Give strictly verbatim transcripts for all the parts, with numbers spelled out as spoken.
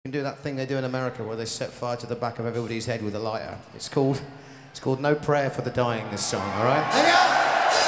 can do that thing they do in America where they set fire to the back of everybody's head with a lighter. It's called, it's called No Prayer for the Dying, this song, all right? There you go!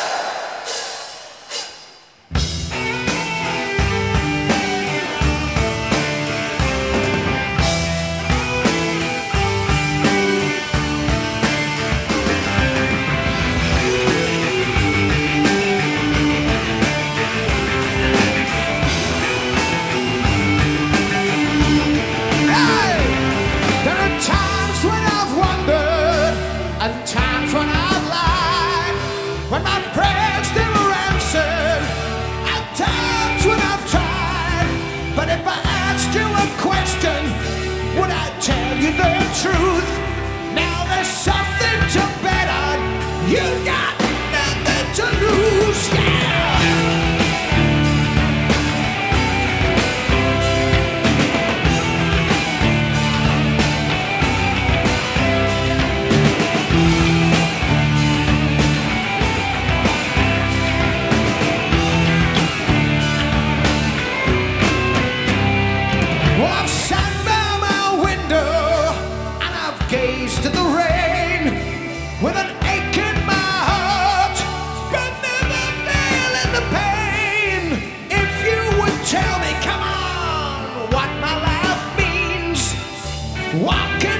And times when I've lied, when my prayers they were answered, and times when I've tried. But if I asked you a question, would I tell you the truth? Now there's something to bet on. You got nothing to lose, yeah. I've sat by my window and I've gazed at the rain with an ache in my heart, but never feeling the pain. If you would tell me, come on, what my life means, what can